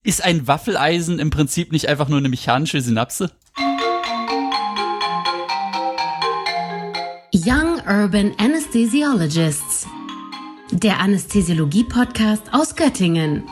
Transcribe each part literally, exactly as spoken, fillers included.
Ist ein Waffeleisen im Prinzip nicht einfach nur eine mechanische Synapse? Young Urban Anesthesiologists, der Anästhesiologie-Podcast aus Göttingen.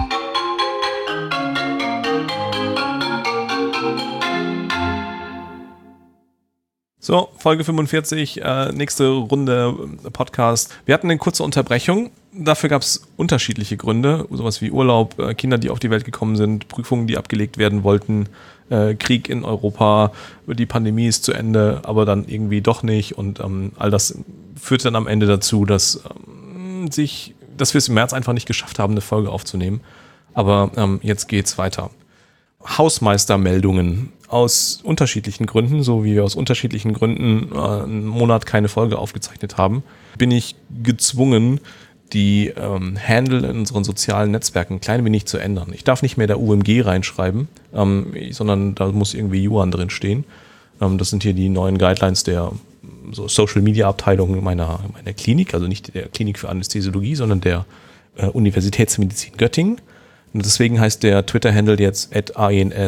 So, Folge fünfundvierzig, äh, nächste Runde Podcast. Wir hatten eine kurze Unterbrechung. Dafür gab es unterschiedliche Gründe, sowas wie Urlaub, äh, Kinder, die auf die Welt gekommen sind, Prüfungen, die abgelegt werden wollten, äh, Krieg in Europa, die Pandemie ist zu Ende, aber dann irgendwie doch nicht. Und ähm, all das führt dann am Ende dazu, dass ähm, sich, dass wir es im März einfach nicht geschafft haben, eine Folge aufzunehmen. Aber ähm, jetzt geht's weiter. Hausmeistermeldungen aus unterschiedlichen Gründen, so wie wir aus unterschiedlichen Gründen äh, einen Monat keine Folge aufgezeichnet haben, bin ich gezwungen, die ähm, Handle in unseren sozialen Netzwerken ein klein wenig zu ändern. Ich darf nicht mehr der U M G reinschreiben, ähm, sondern da muss irgendwie Yuan drin stehen. Ähm, das sind hier die neuen Guidelines der so Social Media Abteilung meiner, meiner Klinik, also nicht der Klinik für Anästhesiologie, sondern der äh, Universitätsmedizin Göttingen. Und deswegen heißt der Twitter-Handle jetzt at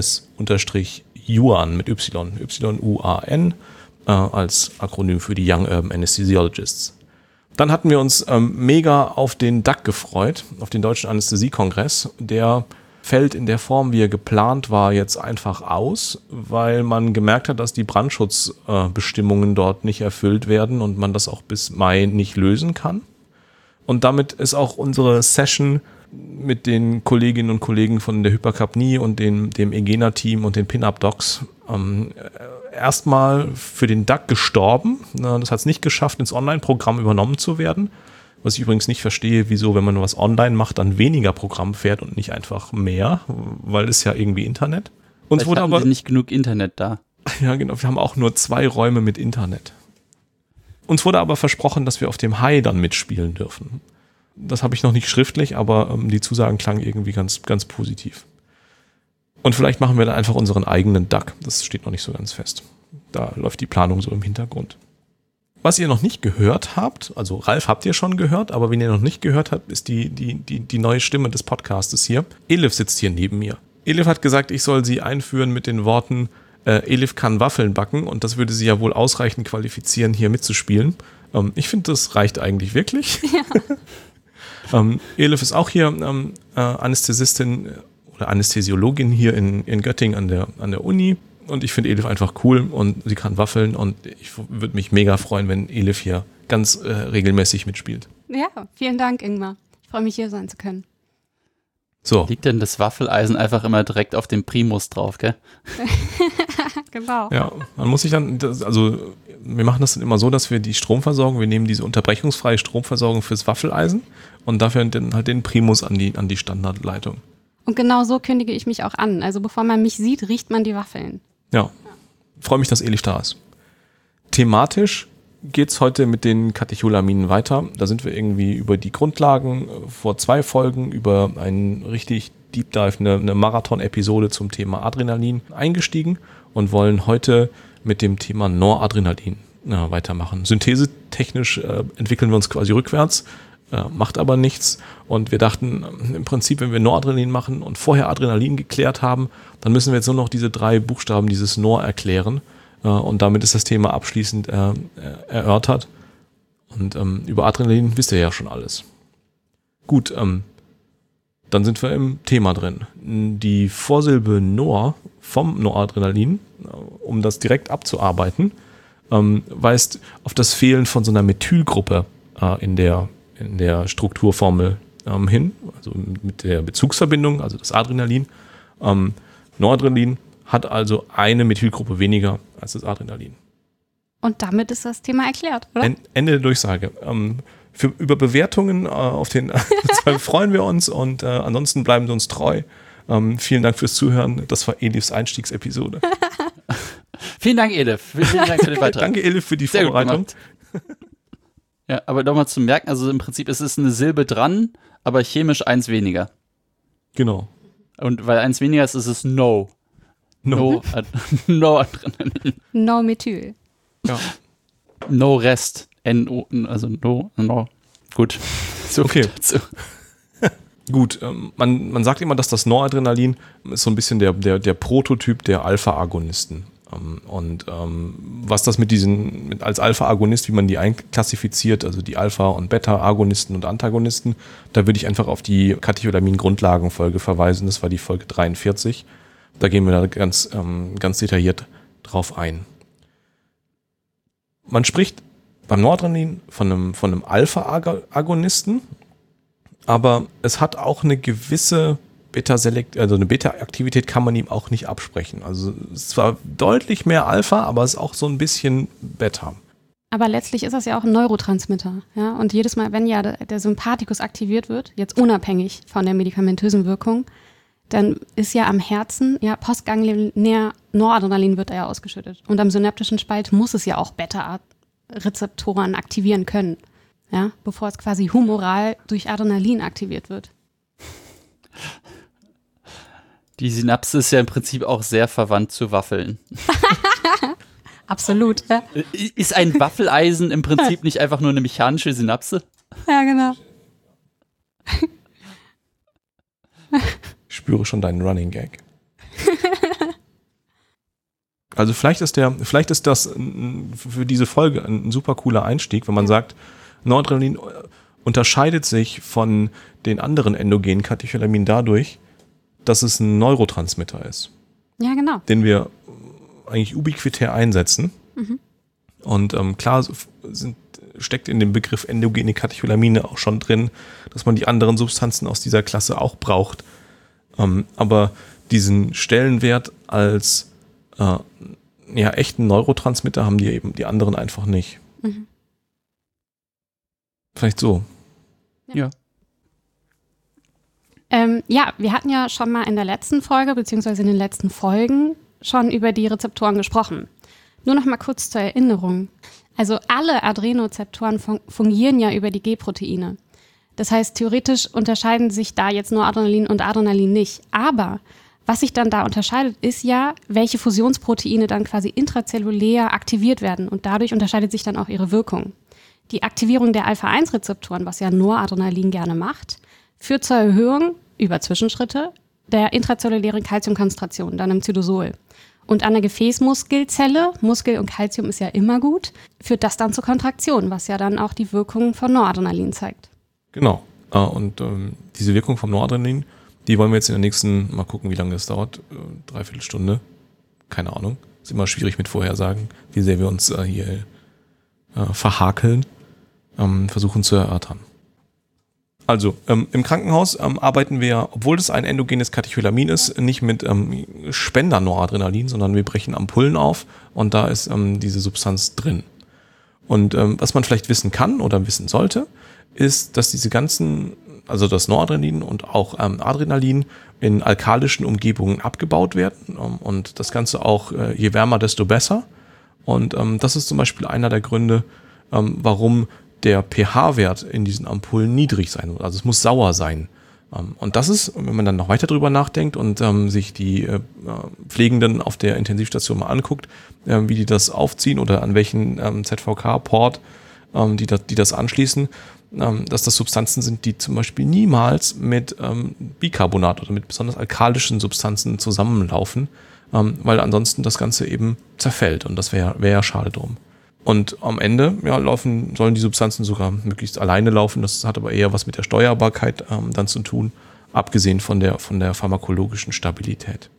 ans-yuan mit Y, Y U A N, äh, als Akronym für die Young Urban Anesthesiologists. Dann hatten wir uns ähm, mega auf den D A C gefreut, auf den Deutschen Anästhesie-Kongress. Der fällt in der Form, wie er geplant war, jetzt einfach aus, weil man gemerkt hat, dass die Brandschutzbestimmungen äh, dort nicht erfüllt werden und man das auch bis Mai nicht lösen kann. Und damit ist auch unsere Session mit den Kolleginnen und Kollegen von der Hypercapnie und den, dem EGENA-Team und den Pin-Up-Docs ähm, erstmal für den D A C gestorben. Das hat es nicht geschafft, ins Online-Programm übernommen zu werden. Was ich übrigens nicht verstehe, wieso, wenn man was online macht, dann weniger Programm fährt und nicht einfach mehr, weil es ja irgendwie Internet. Uns Vielleicht wurde hatten aber sie nicht genug Internet da. Ja, genau. Wir haben auch nur zwei Räume mit Internet. Uns wurde aber versprochen, dass wir auf dem High dann mitspielen dürfen. Das habe ich noch nicht schriftlich, aber ähm, die Zusagen klangen irgendwie ganz, ganz positiv. Und vielleicht machen wir dann einfach unseren eigenen D A C. Das steht noch nicht so ganz fest. Da läuft die Planung so im Hintergrund. Was ihr noch nicht gehört habt, also Ralf habt ihr schon gehört, aber wenn ihr noch nicht gehört habt, ist die, die, die, die neue Stimme des Podcastes hier. Elif sitzt hier neben mir. Elif hat gesagt, ich soll sie einführen mit den Worten, äh, Elif kann Waffeln backen und das würde sie ja wohl ausreichend qualifizieren, hier mitzuspielen. Ähm, ich finde, das reicht eigentlich wirklich. Ja. ähm, Elif ist auch hier ähm, äh, Anästhesistin oder Anästhesiologin hier in, in Göttingen an der, an der Uni. Und ich finde Elif einfach cool und sie kann waffeln und ich würde mich mega freuen, wenn Elif hier ganz äh, regelmäßig mitspielt. Ja, vielen Dank, Ingmar. Ich freue mich, hier sein zu können. So. Liegt denn das Waffeleisen einfach immer direkt auf dem Primus drauf, gell? Genau. Ja, man muss sich dann, das, also wir machen das dann immer so, dass wir die Stromversorgung, wir nehmen diese unterbrechungsfreie Stromversorgung fürs Waffeleisen und dafür dann halt den Primus an die, an die Standardleitung. Und genau so kündige ich mich auch an. Also bevor man mich sieht, riecht man die Waffeln. Ja, freue mich, dass Elif da ist. Thematisch geht's heute mit den Katecholaminen weiter. Da sind wir irgendwie über die Grundlagen vor zwei Folgen über einen richtig Deep Dive, eine, eine Marathon-Episode zum Thema Adrenalin eingestiegen und wollen heute mit dem Thema Noradrenalin äh, weitermachen. Synthesetechnisch äh, entwickeln wir uns quasi rückwärts, äh, macht aber nichts. Und wir dachten, im Prinzip, wenn wir Noradrenalin machen und vorher Adrenalin geklärt haben, dann müssen wir jetzt nur noch diese drei Buchstaben, dieses Nor erklären. Äh, und damit ist das Thema abschließend äh, erörtert. Und ähm, über Adrenalin wisst ihr ja schon alles. Gut, ähm, dann sind wir im Thema drin. Die Vorsilbe Nor vom Noradrenalin, um das direkt abzuarbeiten, ähm, weist auf das Fehlen von so einer Methylgruppe äh, in der, in der Strukturformel ähm, hin, also mit der Bezugsverbindung, also das Adrenalin. Ähm, Noradrenalin hat also eine Methylgruppe weniger als das Adrenalin. Und damit ist das Thema erklärt, oder? En- Ende der Durchsage. Ähm, für, über Bewertungen äh, auf den freuen wir uns und äh, ansonsten bleiben wir uns treu. Ähm, vielen Dank fürs Zuhören. Das war Elifs Einstiegsepisode. Vielen Dank, Elif. Vielen Dank für den Beitrag. Danke, Elif, für die Sehr Vorbereitung. Ja, aber nochmal zu merken, also im Prinzip ist es eine Silbe dran, aber chemisch eins weniger. Genau. Und weil eins weniger ist, ist es No. No. No, Ad- no Adrenalin. No Methyl. Ja. No Rest. N O, also No, No. Gut. So Okay. viel dazu. gut, ähm, man, man sagt immer, dass das Noradrenalin ist so ein bisschen der, der, der Prototyp der Alpha-Agonisten. Ähm, und ähm, was das mit diesen, mit, als Alpha-Agonist, wie man die einklassifiziert, also die Alpha- und Beta-Agonisten und Antagonisten, da würde ich einfach auf die Katecholamin-Grundlagenfolge verweisen. Das war die Folge dreiundvierzig. Da gehen wir da ganz, ähm, ganz detailliert drauf ein. Man spricht beim Noradrenalin von einem, von einem Alpha-Agonisten, aber es hat auch eine gewisse Beta-Selekt, also eine Beta-Aktivität kann man ihm auch nicht absprechen. Also es ist zwar deutlich mehr Alpha, aber es ist auch so ein bisschen Beta. Aber letztlich ist das ja auch ein Neurotransmitter. Ja? Und jedes Mal, wenn ja der, der Sympathikus aktiviert wird, jetzt unabhängig von der medikamentösen Wirkung, dann ist ja am Herzen, ja, postganglionär Noradrenalin wird ja ausgeschüttet. Und am synaptischen Spalt muss es ja auch Beta-Rezeptoren aktivieren können, ja, bevor es quasi humoral durch Adrenalin aktiviert wird. Die Synapse ist ja im Prinzip auch sehr verwandt zu Waffeln. Absolut. Ja. Ist ein Waffeleisen im Prinzip nicht einfach nur eine mechanische Synapse? Ja, genau. Ich spüre schon deinen Running Gag. Also vielleicht ist der, vielleicht ist das für diese Folge ein super cooler Einstieg, wenn man sagt, Noradrenalin unterscheidet sich von den anderen endogenen Katecholaminen dadurch, dass es ein Neurotransmitter ist. Ja, genau. Den wir eigentlich ubiquitär einsetzen. Mhm. Und ähm, klar sind, steckt in dem Begriff endogene Katecholamine auch schon drin, dass man die anderen Substanzen aus dieser Klasse auch braucht. Ähm, aber diesen Stellenwert als äh, ja, echten Neurotransmitter haben die eben die anderen einfach nicht. Mhm. Vielleicht so. Ja. Ähm, ja, wir hatten ja schon mal in der letzten Folge, beziehungsweise in den letzten Folgen, schon über die Rezeptoren gesprochen. Nur noch mal kurz zur Erinnerung. Also alle Adrenozeptoren fun- fungieren ja über die G-Proteine. Das heißt, theoretisch unterscheiden sich da jetzt nur Adrenalin und Adrenalin nicht. Aber was sich dann da unterscheidet, ist ja, welche Fusionsproteine dann quasi intrazellulär aktiviert werden. Und dadurch unterscheidet sich dann auch ihre Wirkung. Die Aktivierung der Alpha eins Rezeptoren, was ja Noradrenalin gerne macht, führt zur Erhöhung über Zwischenschritte der intrazellulären Calciumkonzentration, dann im Zytosol. Und an der Gefäßmuskelzelle, Muskel und Calcium ist ja immer gut, führt das dann zur Kontraktion, was ja dann auch die Wirkung von Noradrenalin zeigt. Genau. Und ähm, diese Wirkung vom Noradrenalin, die wollen wir jetzt in der nächsten, mal gucken, wie lange das dauert, äh, dreiviertel Stunde, keine Ahnung. Ist immer schwierig mit Vorhersagen, wie sehr wir uns äh, hier äh, verhakeln, ähm, versuchen zu erörtern. Also, ähm, im Krankenhaus ähm, arbeiten wir, obwohl das ein endogenes Katecholamin ist, nicht mit ähm, Spender-Noradrenalin, sondern wir brechen Ampullen auf und da ist ähm, diese Substanz drin. Und ähm, was man vielleicht wissen kann oder wissen sollte, ist, dass diese ganzen, also das Noradrenalin und auch ähm, Adrenalin in alkalischen Umgebungen abgebaut werden ähm, und das Ganze auch, äh, je wärmer, desto besser. Und ähm, das ist zum Beispiel einer der Gründe, ähm, warum der pH-Wert in diesen Ampullen niedrig sein muss. Also es muss sauer sein. Und das ist, wenn man dann noch weiter drüber nachdenkt und ähm, sich die äh, Pflegenden auf der Intensivstation mal anguckt, äh, wie die das aufziehen oder an welchen ähm, Z V K-Port ähm, die, da, die das anschließen, ähm, dass das Substanzen sind, die zum Beispiel niemals mit ähm, Bicarbonat oder mit besonders alkalischen Substanzen zusammenlaufen, ähm, weil ansonsten das Ganze eben zerfällt und das wäre wär ja schade drum. Und am Ende ja, laufen, sollen die Substanzen sogar möglichst alleine laufen. Das hat aber eher was mit der Steuerbarkeit ähm, dann zu tun, abgesehen von der, von der pharmakologischen Stabilität.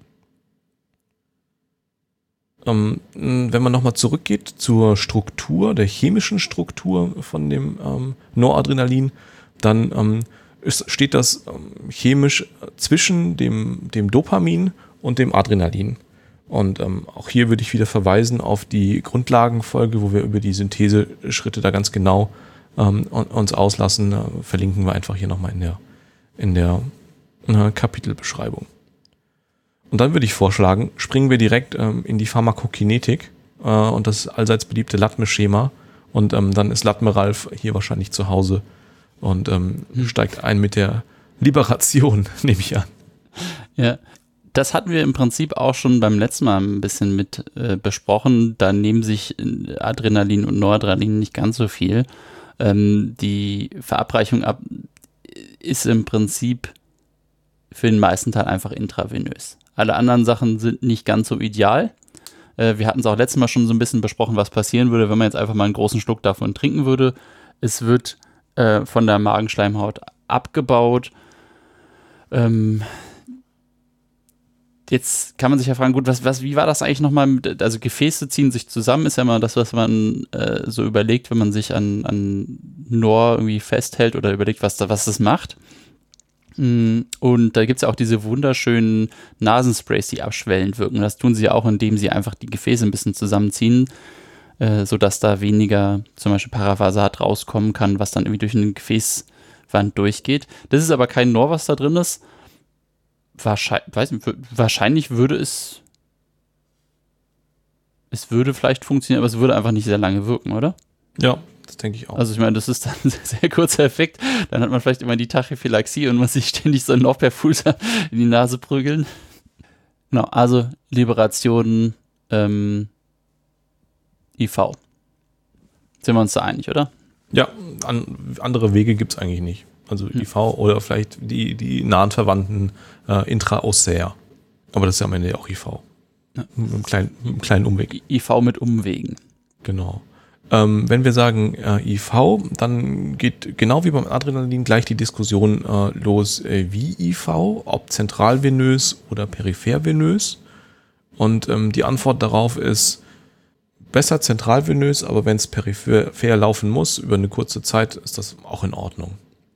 Ähm, wenn man nochmal zurückgeht zur Struktur, der chemischen Struktur von dem ähm, Noradrenalin, dann ähm, ist, steht das ähm, chemisch zwischen dem, dem Dopamin und dem Adrenalin. Und ähm, auch hier würde ich wieder verweisen auf die Grundlagenfolge, wo wir über die Syntheseschritte da ganz genau ähm, uns auslassen. Äh, verlinken wir einfach hier nochmal in der, in der äh, Kapitelbeschreibung. Und dann würde ich vorschlagen, springen wir direkt ähm, in die Pharmakokinetik äh, und das allseits beliebte Latme-Schema. Und ähm, dann ist Latme Ralf hier wahrscheinlich zu Hause und ähm, hm. steigt ein mit der Liberation, nehme ich an. Ja. Das hatten wir im Prinzip auch schon beim letzten Mal ein bisschen mit äh, besprochen. Da nehmen sich Adrenalin und Noradrenalin nicht ganz so viel. Ähm, die Verabreichung ab ist im Prinzip für den meisten Teil einfach intravenös. Alle anderen Sachen sind nicht ganz so ideal. Äh, wir hatten es auch letztes Mal schon so ein bisschen besprochen, was passieren würde, wenn man jetzt einfach mal einen großen Schluck davon trinken würde. Es wird äh, von der Magenschleimhaut abgebaut. Ähm, jetzt kann man sich ja fragen, gut, was, was, wie war das eigentlich nochmal? Mit, also Gefäße ziehen sich zusammen, ist ja mal das, was man äh, so überlegt, wenn man sich an, an N O R irgendwie festhält oder überlegt, was, da, was das macht. Und da gibt es ja auch diese wunderschönen Nasensprays, die abschwellend wirken. Das tun sie ja auch, indem sie einfach die Gefäße ein bisschen zusammenziehen, äh, sodass da weniger zum Beispiel Paravasat rauskommen kann, was dann irgendwie durch eine Gefäßwand durchgeht. Das ist aber kein N O R, was da drin ist. Wahrscheinlich, weiß nicht, wahrscheinlich würde es es würde vielleicht funktionieren, aber es würde einfach nicht sehr lange wirken, oder? Ja, das denke ich auch. Also ich meine, das ist dann ein sehr, sehr kurzer Effekt. Dann hat man vielleicht immer die Tachyphylaxie und muss sich ständig so einen Norperfuser in die Nase prügeln. Genau, also Liberation, ähm, I V. Sind wir uns da einig, oder? Ja, an, andere Wege gibt es eigentlich nicht. Also hm. I V oder vielleicht die, die nahen Verwandten äh, Intraossäer. Aber das ist ja am Ende auch I V. Ja. Mit einem kleinen, mit einem kleinen Umweg. I V mit Umwegen. Genau. Ähm, wenn wir sagen äh, I V, dann geht genau wie beim Adrenalin gleich die Diskussion äh, los, äh, wie I V, ob zentralvenös oder periphervenös. Und ähm, die Antwort darauf ist besser zentralvenös, aber wenn es peripher laufen muss, über eine kurze Zeit, ist das auch in Ordnung.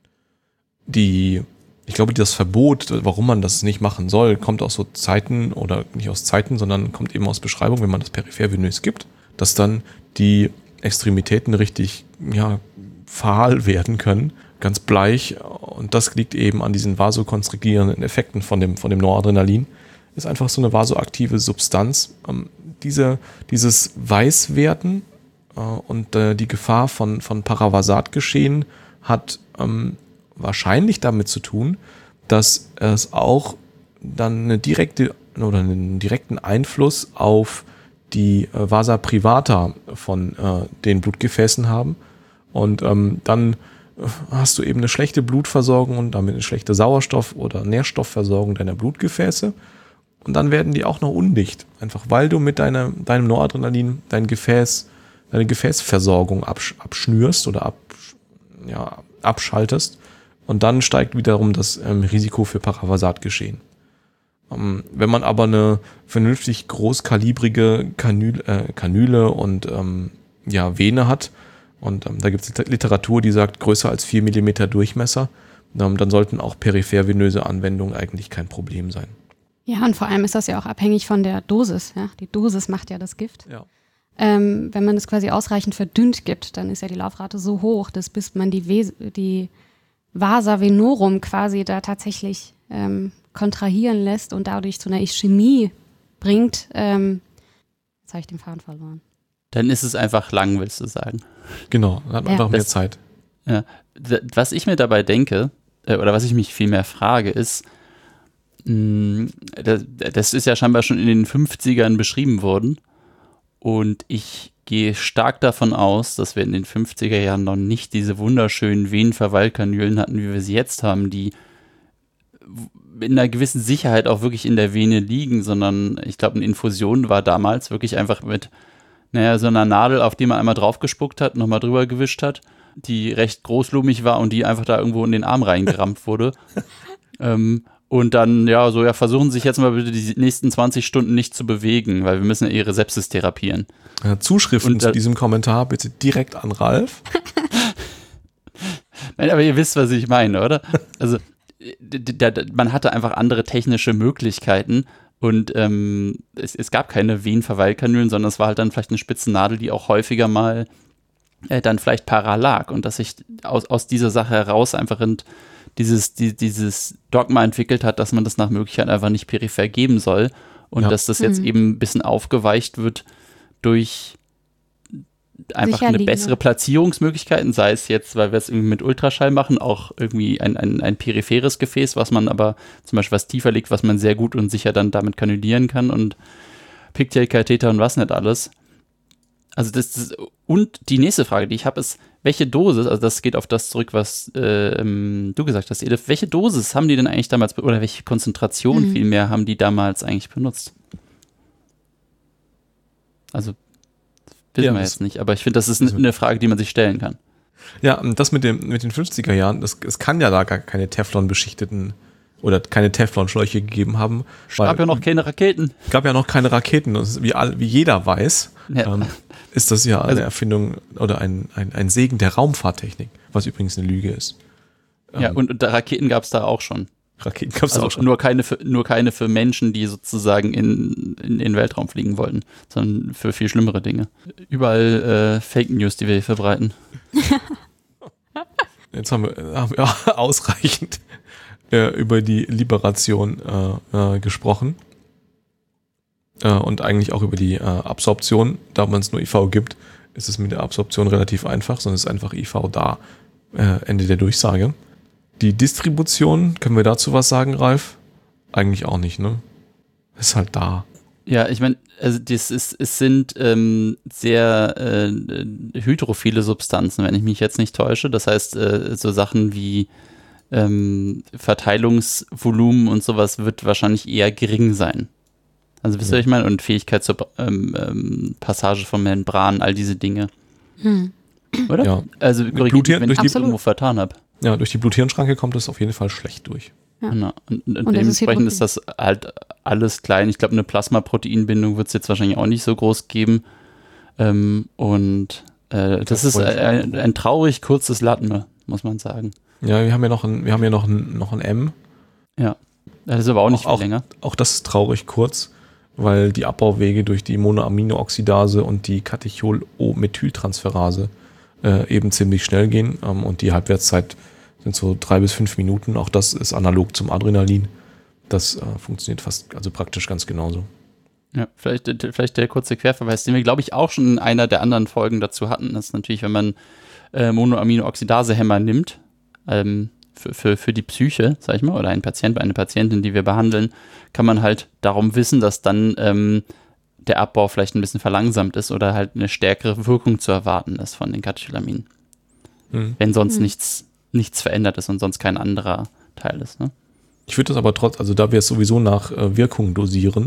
Die, ich glaube, das Verbot, warum man das nicht machen soll, kommt aus so Zeiten, oder nicht aus Zeiten, sondern kommt eben aus Beschreibung, wenn man das periphervenös gibt, dass dann die Extremitäten richtig, ja, fahl werden können, ganz bleich, und das liegt eben an diesen vasokonstrigierenden Effekten von dem, von dem Noradrenalin. Ist einfach so eine vasoaktive Substanz. Ähm, diese, dieses Weißwerden äh, und äh, die Gefahr von, von Paravasatgeschehen hat ähm, wahrscheinlich damit zu tun, dass es auch dann eine direkte oder einen direkten Einfluss auf die äh, Vasa privata von äh, den Blutgefäßen haben. Und ähm, dann äh, hast du eben eine schlechte Blutversorgung und damit eine schlechte Sauerstoff- oder Nährstoffversorgung deiner Blutgefäße. Und dann werden die auch noch undicht. Einfach weil du mit deiner, deinem Noradrenalin dein Gefäß, deine Gefäßversorgung absch- abschnürst oder ab, ja, abschaltest. Und dann steigt wiederum das ähm, Risiko für Paravasatgeschehen. Ähm, wenn man aber eine vernünftig großkalibrige Kanüle, äh, Kanüle und ähm, ja, Vene hat, und ähm, da gibt es Literatur, die sagt, größer als vier Millimeter Durchmesser, ähm, dann sollten auch periphervenöse Anwendungen eigentlich kein Problem sein. Ja, und vor allem ist das ja auch abhängig von der Dosis. Ja? Die Dosis macht ja das Gift. Ja. Ähm, wenn man es quasi ausreichend verdünnt gibt, dann ist ja die Laufrate so hoch, dass bis man die, Ves- die Vasa venorum quasi da tatsächlich ähm, kontrahieren lässt und dadurch zu einer Ischämie bringt, ähm, jetzt habe ich den Faden verloren. Dann ist es einfach lang, willst du sagen. Genau, dann hat man Ja. einfach mehr Das- Zeit. Ja. Was ich mir dabei denke, äh, oder was ich mich vielmehr frage, ist, mh, das, das ist ja scheinbar schon in den fünfzigern beschrieben worden, und ich gehe stark davon aus, dass wir in den fünfziger Jahren noch nicht diese wunderschönen Venenverweilkanülen hatten, wie wir sie jetzt haben, die in einer gewissen Sicherheit auch wirklich in der Vene liegen, sondern ich glaube, eine Infusion war damals wirklich einfach mit, naja, so einer Nadel, auf die man einmal draufgespuckt hat, nochmal drüber gewischt hat, die recht großlumig war und die einfach da irgendwo in den Arm reingerammt wurde. ähm, und dann, ja, so, ja, versuchen Sie sich jetzt mal bitte die nächsten zwanzig Stunden nicht zu bewegen, weil wir müssen ja Ihre Sepsis therapieren. Ja, Zuschriften Und, zu äh, diesem Kommentar bitte direkt an Ralf. Nein, aber ihr wisst, was ich meine, oder? Also, d- d- d- man hatte einfach andere technische Möglichkeiten, und ähm, es, es gab keine Venenverweilkanülen, sondern es war halt dann vielleicht eine Spitzennadel, die auch häufiger mal äh, dann vielleicht para lag, und dass sich aus, aus dieser Sache heraus einfach in dieses, die, dieses Dogma entwickelt hat, dass man das nach Möglichkeit einfach nicht peripher geben soll, und Ja. dass das jetzt Mhm. eben ein bisschen aufgeweicht wird durch einfach eine Sicherliegende. bessere Platzierungsmöglichkeiten, sei es jetzt, weil wir es irgendwie mit Ultraschall machen, auch irgendwie ein, ein, ein peripheres Gefäß, was man aber zum Beispiel was tiefer liegt, was man sehr gut und sicher dann damit kanülieren kann, und Pigtail-Katheter und was nicht alles. also das, das und die nächste Frage, die ich habe, ist, welche Dosis, also das geht auf das zurück, was äh, du gesagt hast, Edith, welche Dosis haben die denn eigentlich damals, oder welche Konzentration mhm. vielmehr haben die damals eigentlich benutzt? Also, wissen ja, wir jetzt nicht, aber ich finde, das ist eine Frage, die man sich stellen kann. Ja, das mit, dem, mit den fünfziger Jahren, das, es kann ja da gar keine Teflon-beschichteten oder keine Teflon-Schläuche gegeben haben. Es gab ja noch keine Raketen. Es gab ja noch keine Raketen. Und wie, all, wie jeder weiß, ja. ähm, ist das ja eine also, Erfindung oder ein, ein, ein Segen der Raumfahrttechnik, was übrigens eine Lüge ist. Ja, ähm, und, und Raketen gab es da auch schon. Raketen gab es also auch schon. Nur keine, für, nur keine für Menschen, die sozusagen in, in, in den Weltraum fliegen wollten, sondern für viel schlimmere Dinge. Überall äh, Fake News, die wir hier verbreiten. Jetzt haben wir, haben wir ausreichend äh, über die Liberation äh, äh, gesprochen. Äh, und eigentlich auch über die äh, Absorption. Da man es nur I V gibt, ist es mit der Absorption relativ einfach, sondern es ist einfach I V da. Äh, Ende der Durchsage. Die Distribution, können wir dazu was sagen, Ralf? Eigentlich auch nicht, ne? Ist halt da. Ja, ich meine, also das ist, es sind ähm, sehr äh, hydrophile Substanzen, wenn ich mich jetzt nicht täusche. Das heißt, äh, so Sachen wie ähm, Verteilungsvolumen und sowas wird wahrscheinlich eher gering sein. Also wisst ihr, ja. was ich meine? Und Fähigkeit zur ähm, ähm, Passage von Membranen, all diese Dinge. Hm. Oder? Ja. Also korrigiert, wenn ich mich irgendwo vertan habe. Ja, durch die Blut-Hirn-Schranke kommt es auf jeden Fall schlecht durch. Ja. Genau. Und, und, und dementsprechend ist, ist das halt alles klein. Ich glaube, eine Plasmaproteinbindung wird es jetzt wahrscheinlich auch nicht so groß geben. Ähm, und äh, das, das ist ein, ein traurig kurzes Latme, muss man sagen. Ja, wir haben ja noch ein, wir haben ja noch ein, noch ein M. Ja, das ist aber auch nicht auch, viel länger. Auch, auch das ist traurig kurz, weil die Abbauwege durch die Monoaminooxidase und die Catechol-O-Methyltransferase äh, eben ziemlich schnell gehen. Ähm, und die Halbwertszeit sind so drei bis fünf Minuten. Auch das ist analog zum Adrenalin. Das äh, funktioniert fast, also praktisch ganz genauso. Ja, vielleicht, vielleicht der kurze Querverweis, den wir, glaube ich, auch schon in einer der anderen Folgen dazu hatten, ist natürlich, wenn man äh, Monoaminooxidase-Hämmer nimmt, ähm, für, für, für die Psyche, sag ich mal, oder ein Patient, eine Patientin, die wir behandeln, kann man halt darum wissen, dass dann ähm, der Abbau vielleicht ein bisschen verlangsamt ist oder halt eine stärkere Wirkung zu erwarten ist von den Catecholaminen. Hm. Wenn sonst hm. nichts, nichts verändert ist und sonst kein anderer Teil ist. Ne? Ich würde das aber trotz, also da wir es sowieso nach äh, Wirkung dosieren,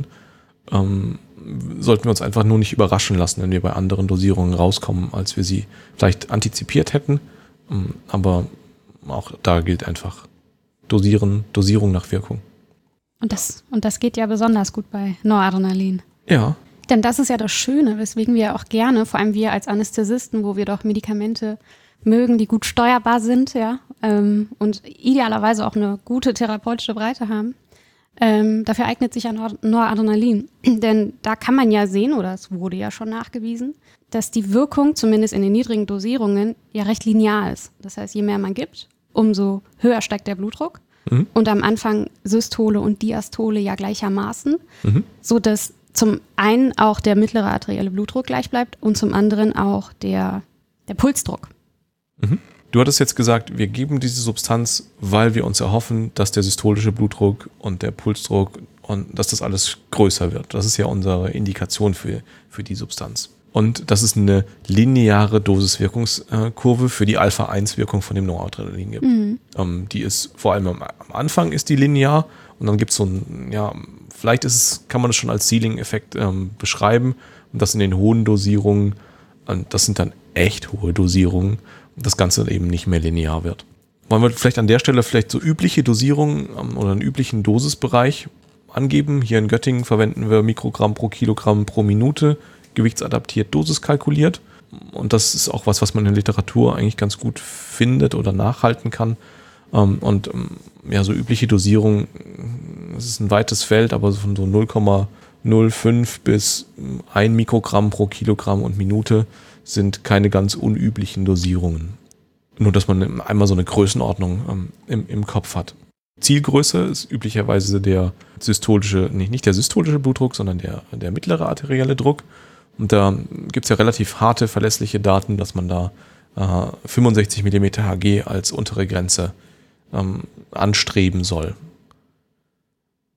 ähm, sollten wir uns einfach nur nicht überraschen lassen, wenn wir bei anderen Dosierungen rauskommen, als wir sie vielleicht antizipiert hätten. Ähm, aber auch da gilt einfach Dosieren, Dosierung nach Wirkung. Und das, und das geht ja besonders gut bei Noradrenalin. Ja. Denn das ist ja das Schöne, weswegen wir auch gerne, vor allem wir als Anästhesisten, wo wir doch Medikamente mögen, die gut steuerbar sind, ja, ähm, und idealerweise auch eine gute therapeutische Breite haben, ähm, dafür eignet sich ja Nor- Noradrenalin. Denn da kann man ja sehen, oder es wurde ja schon nachgewiesen, dass die Wirkung, zumindest in den niedrigen Dosierungen, ja recht linear ist. Das heißt, je mehr man gibt, umso höher steigt der Blutdruck. Mhm. Und am Anfang Systole und Diastole ja gleichermaßen, mhm. sodass zum einen auch der mittlere arterielle Blutdruck gleich bleibt und zum anderen auch der, der Pulsdruck. Mhm. Du hattest jetzt gesagt, wir geben diese Substanz, weil wir uns erhoffen, dass der systolische Blutdruck und der Pulsdruck und dass das alles größer wird. Das ist ja unsere Indikation für, für die Substanz. Und das ist eine lineare Dosiswirkungskurve für die Alpha eins Wirkung von dem Noradrenalin gibt. Mhm. Ähm, die ist vor allem am, am Anfang ist die linear und dann gibt es so ein, ja, vielleicht ist es, kann man es schon als Ceiling-Effekt ähm, beschreiben und das in den hohen Dosierungen, und das sind dann echt hohe Dosierungen, das Ganze eben nicht mehr linear wird. Wollen wir vielleicht an der Stelle vielleicht so übliche Dosierungen ähm, oder einen üblichen Dosisbereich angeben? Hier in Göttingen verwenden wir Mikrogramm pro Kilogramm pro Minute, gewichtsadaptiert, Dosis kalkuliert. Und das ist auch was, was man in der Literatur eigentlich ganz gut findet oder nachhalten kann. Ähm, und ähm, ja, so übliche Dosierung, das ist ein weites Feld, aber von so null Komma null fünf bis ein Mikrogramm pro Kilogramm und Minute sind keine ganz unüblichen Dosierungen. Nur, dass man einmal so eine Größenordnung ähm, im, im Kopf hat. Zielgröße ist üblicherweise der systolische, nicht, nicht der systolische Blutdruck, sondern der, der mittlere arterielle Druck. Und da gibt es ja relativ harte, verlässliche Daten, dass man da äh, fünfundsechzig Millimeter Hg als untere Grenze ähm, anstreben soll.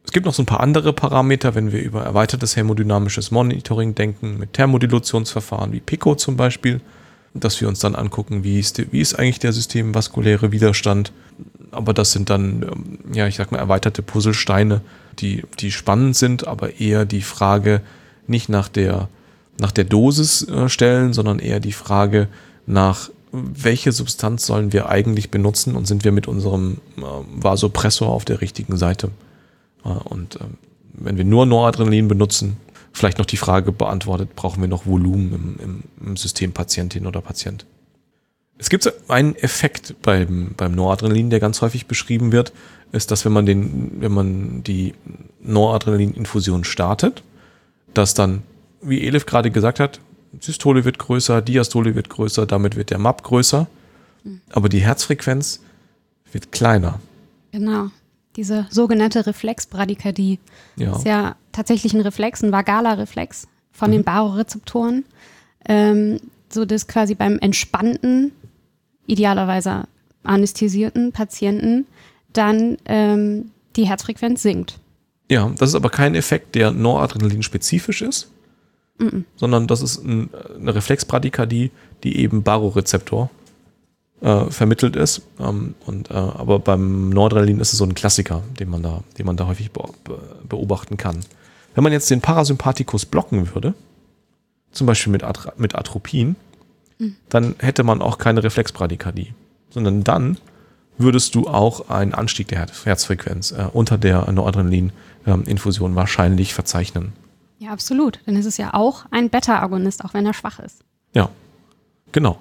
Es gibt noch so ein paar andere Parameter, wenn wir über erweitertes hämodynamisches Monitoring denken, mit Thermodilutionsverfahren wie Pico zum Beispiel, dass wir uns dann angucken, wie ist, die, wie ist eigentlich der systemvaskuläre Widerstand. Aber das sind dann, ja, ich sag mal, erweiterte Puzzlesteine, die, die spannend sind, aber eher die Frage nicht nach der, nach der Dosis äh, stellen, sondern eher die Frage nach, welche Substanz sollen wir eigentlich benutzen und sind wir mit unserem äh, Vasopressor auf der richtigen Seite. Äh, und äh, wenn wir nur Noradrenalin benutzen, vielleicht noch die Frage beantwortet, brauchen wir noch Volumen im, im, im System Patientin oder Patient. Es gibt einen Effekt beim, beim Noradrenalin, der ganz häufig beschrieben wird, ist, dass wenn man, den, wenn man die Noradrenalin-Infusion startet, dass dann, wie Elif gerade gesagt hat, Systole wird größer, Diastole wird größer, damit wird der M A P größer, aber die Herzfrequenz wird kleiner. Genau. Diese sogenannte Reflexbradykardie Ja. ist ja tatsächlich ein Reflex, ein vagaler Reflex von Mhm. den Barorezeptoren, ähm, so dass quasi beim entspannten, idealerweise anästhesierten Patienten dann ähm, die Herzfrequenz sinkt. Ja, das ist aber kein Effekt, der Noradrenalin-spezifisch ist, Mhm. sondern das ist ein, eine Reflexbradykardie, die eben Barorezeptor äh, vermittelt ist. Ähm, und, äh, aber beim Noradrenalin ist es so ein Klassiker, den man da, den man da häufig be beobachten kann. Wenn man jetzt den Parasympathikus blocken würde, zum Beispiel mit, At mit Atropin, mhm. dann hätte man auch keine Reflexbradykardie, sondern dann würdest du auch einen Anstieg der Herz Herzfrequenz äh, unter der Noradrenalin-Infusion äh, wahrscheinlich verzeichnen. Ja, absolut. Denn es ist ja auch ein Beta-Agonist, auch wenn er schwach ist. Ja, genau.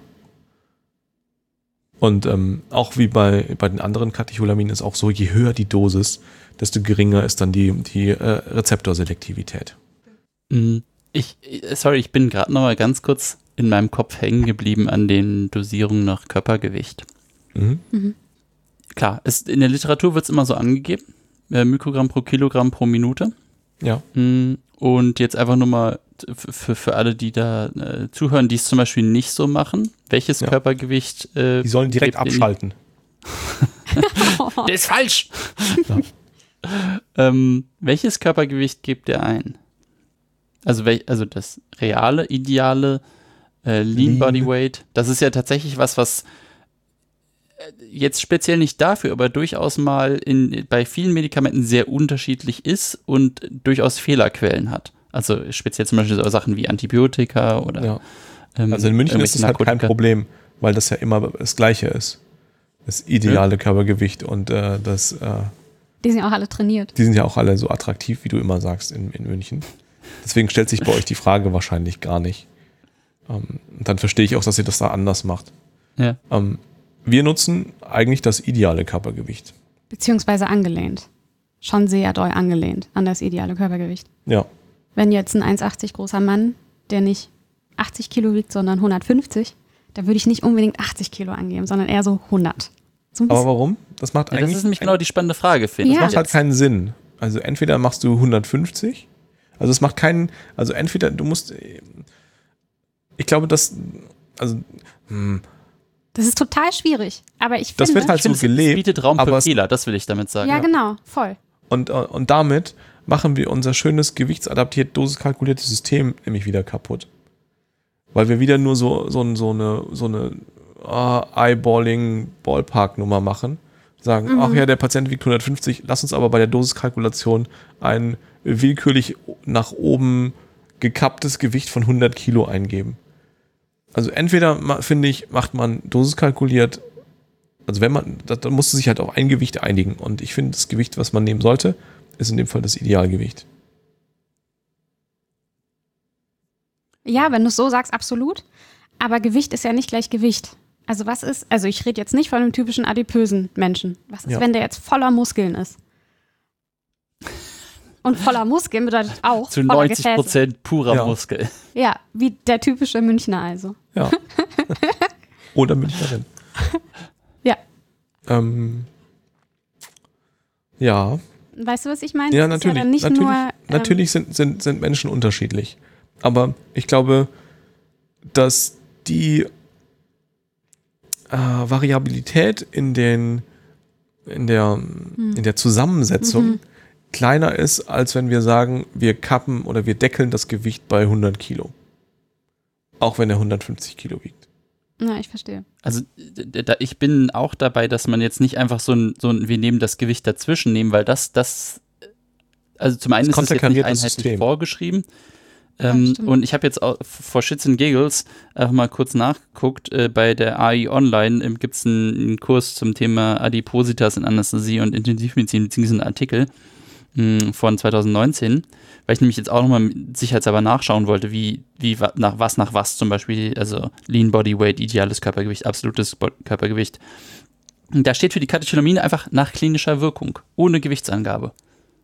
Und ähm, auch wie bei, bei den anderen Katecholaminen ist auch so, je höher die Dosis, desto geringer ist dann die, die äh, Rezeptorselektivität. Ich, sorry, ich bin gerade noch mal ganz kurz in meinem Kopf hängen geblieben an den Dosierungen nach Körpergewicht. Mhm. Mhm. Klar, es, in der Literatur wird es immer so angegeben, äh, Mikrogramm pro Kilogramm pro Minute. Ja. Und jetzt einfach nur mal für, für alle, die da äh, zuhören, die es zum Beispiel nicht so machen. Welches Ja. Körpergewicht? Äh, Die sollen direkt gebt ihr abschalten. Der ist falsch! Ja. ähm, welches Körpergewicht gebt ihr ein? Also, wel, also das reale, ideale äh, Lean, Lean Body Weight. Das ist ja tatsächlich was, was jetzt speziell nicht dafür, aber durchaus mal in, bei vielen Medikamenten sehr unterschiedlich ist und durchaus Fehlerquellen hat. Also speziell zum Beispiel so Sachen wie Antibiotika oder Ja. ähm, Also in München ist das halt kein Narkotika. Problem, weil das ja immer das Gleiche ist. Das ideale Körpergewicht und äh, das, äh, Die sind ja auch alle trainiert. die sind ja auch alle so attraktiv, wie du immer sagst, in, in München. Deswegen stellt sich bei euch die Frage wahrscheinlich gar nicht. Ähm, und dann verstehe ich auch, dass ihr das da anders macht. Ja. Ähm, wir nutzen eigentlich das ideale Körpergewicht. Beziehungsweise angelehnt. Schon sehr doll angelehnt an das ideale Körpergewicht. Ja. Wenn jetzt ein eins Komma achtzig großer Mann, der nicht achtzig Kilo wiegt, sondern hundertfünfzig, da würde ich nicht unbedingt achtzig Kilo angeben, sondern eher so hundert. So ein Aber bisschen. warum? Das macht Ja, eigentlich das ist nämlich genau die spannende Frage, finde Ja. ich. macht halt keinen Sinn. Also entweder machst du hundertfünfzig, also es macht keinen, also entweder du musst, ich glaube, dass, also, hm, Das ist total schwierig. Aber ich das finde, wird halt Ich so finde, es gelebt, bietet Raum aber für es- Fehler, das will ich damit sagen. ja, genau, voll. und, und damit machen wir unser schönes gewichtsadaptiert, dosiskalkuliertes System nämlich wieder kaputt. Weil wir wieder nur so, so, so eine, so eine ah, Eyeballing-Ballpark-Nummer machen. Sagen, ach ja, der Patient wiegt hundertfünfzig, lass uns aber bei der Dosiskalkulation ein willkürlich nach oben gekapptes Gewicht von hundert Kilo eingeben. Also entweder, ma- finde ich, macht man dosiskalkuliert, also wenn man, da, da musste sich halt auf ein Gewicht einigen. Und ich finde, das Gewicht, was man nehmen sollte, ist in dem Fall das Idealgewicht. Ja, wenn du es so sagst, absolut. Aber Gewicht ist ja nicht gleich Gewicht. Also was ist, also ich rede jetzt nicht von einem typischen adipösen Menschen. Was ist, Ja. wenn der jetzt voller Muskeln ist? Und voller Muskeln bedeutet auch Zu voller neunzig Gefäße. Prozent purer Ja. Muskel. Ja, wie der typische Münchner also. Ja. Oder Münchnerin. Ja. Ähm, ja, Weißt du, was ich meine? ja, Das ist natürlich. dann nicht natürlich nur, ähm, natürlich sind, sind, sind Menschen unterschiedlich. Aber ich glaube, dass die äh, Variabilität in, den, in, der, Hm. in der Zusammensetzung Mhm. kleiner ist, als wenn wir sagen, wir kappen oder wir deckeln das Gewicht bei hundert Kilo. Auch wenn er hundertfünfzig Kilo wiegt. Na, ich verstehe. Also da, ich bin auch dabei, dass man jetzt nicht einfach so ein, so ein wir nehmen das Gewicht dazwischen nehmen, weil das, das, also zum einen das ist es jetzt nicht einheitlich System. vorgeschrieben. Ähm, Ja, und ich habe jetzt auch vor Shits and Giggles einfach mal kurz nachgeguckt. Äh, bei der A I Online ähm, gibt es einen, einen Kurs zum Thema Adipositas in Anästhesie und Intensivmedizin, beziehungsweise einen Artikel mh, von zwanzig neunzehn, weil ich nämlich jetzt auch nochmal sicherheitshalber nachschauen wollte, wie, wie nach was nach was zum Beispiel, also Lean Body Weight, ideales Körpergewicht, absolutes Bo- Körpergewicht. Und da steht für die Katecholamine einfach nach klinischer Wirkung, ohne Gewichtsangabe.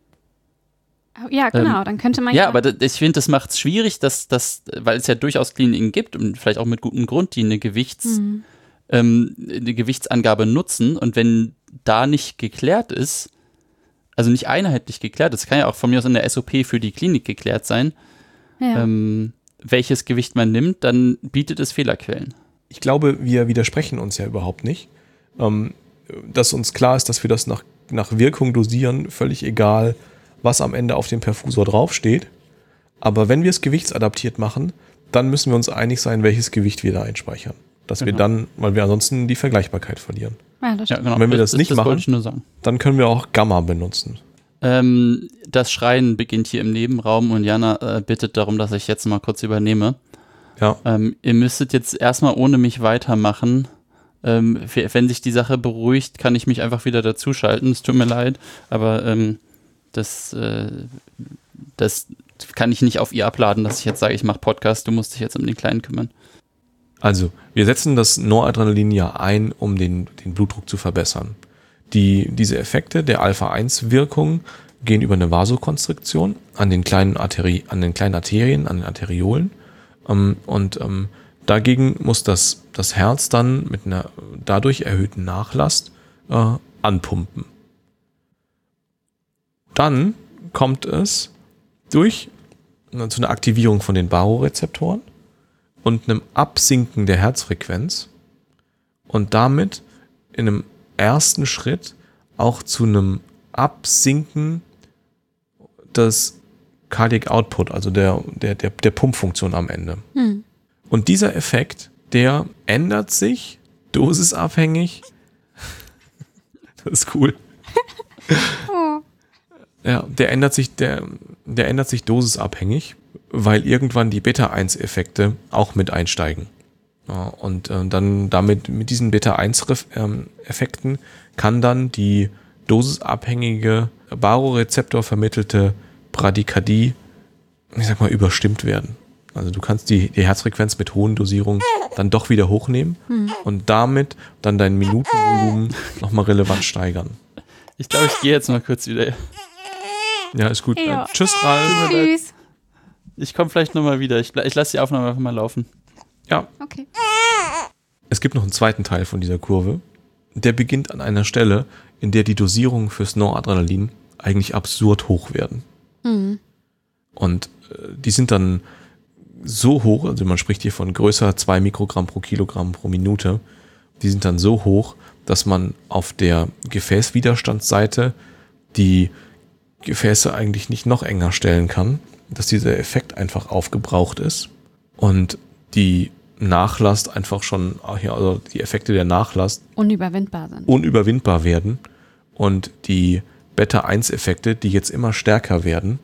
Ja, genau, ähm, dann könnte man ja. Ja, ja aber das, ich finde, das macht es schwierig, dass, dass, weil es ja durchaus Kliniken gibt und vielleicht auch mit gutem Grund, die eine, Gewichts, mhm. ähm, eine Gewichtsangabe nutzen. Und wenn da nicht geklärt ist, also nicht einheitlich geklärt, das kann ja auch von mir aus in der S O P für die Klinik geklärt sein, ja. ähm, welches Gewicht man nimmt, dann bietet es Fehlerquellen. Ich glaube, wir widersprechen uns ja überhaupt nicht. Ähm, dass uns klar ist, dass wir das nach, nach Wirkung dosieren, völlig egal, was am Ende auf dem Perfusor draufsteht. Aber wenn wir es gewichtsadaptiert machen, dann müssen wir uns einig sein, welches Gewicht wir da einspeichern. Dass genau. wir dann, weil wir ansonsten die Vergleichbarkeit verlieren. Ja, das ja, genau. Und wenn wir das, das nicht das machen, dann können wir auch Gamma benutzen. Ähm, das Schreien beginnt hier im Nebenraum und Jana äh, bittet darum, dass ich jetzt mal kurz übernehme. Ja. Ähm, ihr müsstet jetzt erstmal ohne mich weitermachen. Ähm, wenn sich die Sache beruhigt, kann ich mich einfach wieder dazuschalten. Es tut mir leid, aber ähm, Das, äh, das kann ich nicht auf ihr abladen, dass ich jetzt sage, ich mache Podcast, du musst dich jetzt um den Kleinen kümmern. Also, wir setzen das Noradrenalin ja ein, um den, den Blutdruck zu verbessern. Die, diese Effekte der Alpha eins Wirkung gehen über eine Vasokonstriktion an den kleinen, Arteri- an den kleinen Arterien, an den Arteriolen. Ähm, und ähm, dagegen muss das, das Herz dann mit einer dadurch erhöhten Nachlast äh, anpumpen. Dann kommt es durch zu einer Aktivierung von den Barorezeptoren und einem Absinken der Herzfrequenz und damit in einem ersten Schritt auch zu einem Absinken des Cardiac Output, also der, der, der, der Pumpfunktion am Ende. Hm. Und dieser Effekt, der ändert sich dosisabhängig. Das ist cool. Oh. Ja, der ändert sich, der, der ändert sich dosisabhängig, weil irgendwann die Beta eins Effekte auch mit einsteigen. Ja, und äh, dann damit, mit diesen Beta eins Effekten kann dann die dosisabhängige Barorezeptor vermittelte Bradykardie, ich sag mal, überstimmt werden. Also du kannst die, die Herzfrequenz mit hohen Dosierungen dann doch wieder hochnehmen hm. und damit dann dein Minutenvolumen nochmal relevant steigern. Ich glaube, ich gehe jetzt mal kurz wieder. Ja, ist gut. Ja. Äh, tschüss, Ralf. Tschüss. Ich komme vielleicht nochmal wieder. Ich, ich lasse die Aufnahme einfach mal laufen. Ja. Okay. Es gibt noch einen zweiten Teil von dieser Kurve. Der beginnt an einer Stelle, in der die Dosierungen fürs Noradrenalin eigentlich absurd hoch werden. Mhm. Und äh, die sind dann so hoch, also man spricht hier von größer zwei Mikrogramm pro Kilogramm pro Minute, die sind dann so hoch, dass man auf der Gefäßwiderstandsseite die Gefäße eigentlich nicht noch enger stellen kann, dass dieser Effekt einfach aufgebraucht ist und die Nachlast einfach schon, also die Effekte der Nachlast unüberwindbar sind. Unüberwindbar werden und die Beta eins Effekte, die jetzt immer stärker werden,